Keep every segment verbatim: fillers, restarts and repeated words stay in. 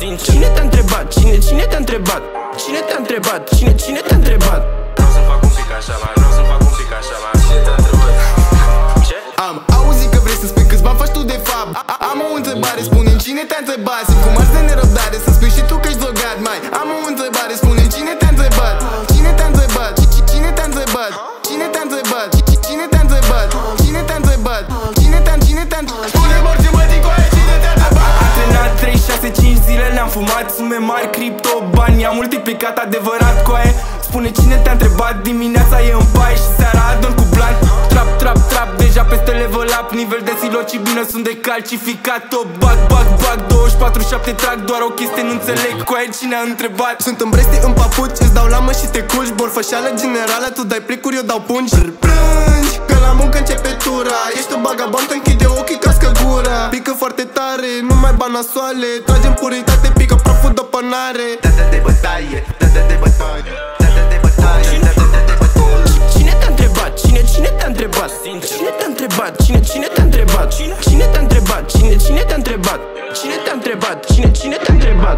sincer. Cine te-a întrebat? Cine, cine te-a întrebat? Cine te-a întrebat? Cine, cine te-a întrebat? Vreau să fac un pic așa, mai vreau să fac un pic așa, mai cine te-a întrebat? Ce? Am auzit că vrei să spui câți bani faci tu de fapt. Am o întrebare, spune-mi cine te-a întrebat? Simt cum arzi de nerăbdare să spui și tu că ești drogat. Mai am o întrebare, spune-mi cine te-a întrebat? Cine te-a întrebat? Cine te-a întrebat? Cine te-a întrebat? Cine te-a întrebat? Cine te-a întrebat? Cine te-a Cine te-a întrebat? Spune-mi orice mă din coaie, cine te-a întrebat? Antrenat trei, șase, cinci zile le-am fumat sume mari, cripto, bani, am multiplicat adevărat coaie. Spune cine te-a întrebat? Dimineața e în baie și seara adorm cu blanc. Trap, trap, trap, deja peste level up. Nivel de psilocibină sunt decalcificat. O bag, bag, bag, douăzeci și patru șapte trag. Doar o chestie nu înțeleg, coaie, cine a întrebat? Sunt în Bresti, în papuci, îți dau lamă și te culci. Borfășeală generală, tu dai plicuri, eu dau pungi. Plângi, că la muncă începe tura. Ești o bagabontă, închide ochii, cască gura. Pică foarte tare, nu mai ba nasoale. Tragem puritate, pică praful de pănare. Data de bătaie, data de bătaie, data de bătaie, data de bătaie. Cine te-a întrebat? Cine, cine te-a întrebat? Cine te-a întrebat? Cine, cine te-a întrebat? Cine te-a întrebat? Cine, cine te-a întrebat? Cine te-a întrebat? Cine, cine te-a întrebat?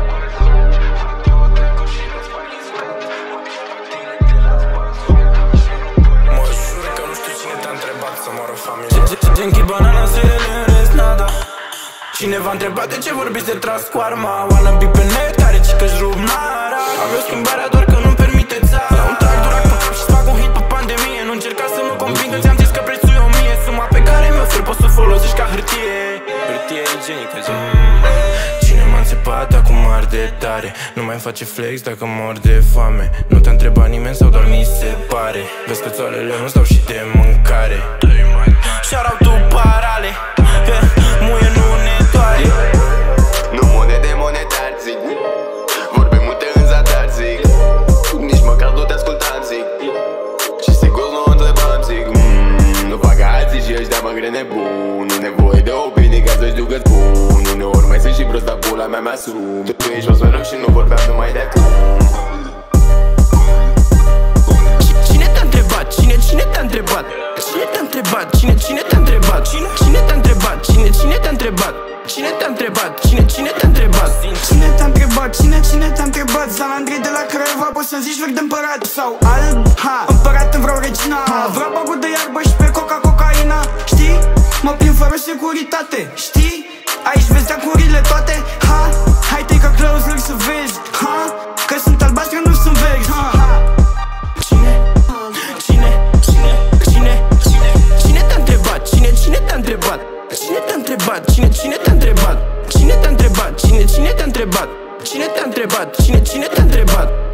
Mă jur că nu știu cine te-a întrebat să moară familia. Genki, banana, zilele în rest, nada. Cine v-a întrebat de ce vorbiți de tras cu arma? Wanna be pe net, are cică-și rup nara. Avea schimbarea doar că nu-mi permite țara. La un tractor pe cap și-ți fac un hit pe pandemie. Nu încerca să mă convingă, ți-am zis că prețul e o mie. Suma pe care mi-o ofer poți să o folosești ca hârtie. Hârtie igienică, zi. Cine m-a înțepat, acum arde tare. Nu mai face flex dacă mor de foame. Nu te-a întrebat nimeni sau doar mi se pare? Vezi că țoalele nu-ți dau și de mâncare. Shout-out tu parale, că muie nu ne doare. Nu monede monetar, zic. Vorbe multe în zadar, zic. Nici măcar nu te ascultam, zic. Și sigur nu o întrebam, zic. mm, Nu fac alții și ăștia mă grene bun. Nu nevoie de opinii ca să-și ducă-ți bun. Uneori mai sunt și prost, dar pula mea mi-asum. Tu ești fost mereu și nu vorbeam numai de acum. Cine te-a întrebat? Cine, cine te-a întrebat? Cine te-a întrebat? Cine, cine te-a întrebat? Cine, cine te-a întrebat? Cine, cine te-a întrebat? Cine te-a întrebat? Cine, cine te-a întrebat? Cine te-a întrebat? Cine, cine te-a întrebat? Zalandrei de la Craiova, poți să-mi zici verde împărat sau alb? Ha, împărat îmi vreau regina. Vreau bagul de iarbă și pe coca cocaina. Știi? Mă plimb fără securitate. Știi? Aici vezi deacurile toate. Ha, hai take a close look să vezi. Ha, că sunt albastri, nu sunt verzi. Ha, Cine? Cine? Cine? Cine? Cine? Cine te-a întrebat? Cine, cine te-a întrebat? Cine te-a întrebat? Cine, cine te-a întrebat? Cine te-a întrebat? Cine, cine te-a întrebat? Cine te-a întrebat? Cine, cine te-a întrebat?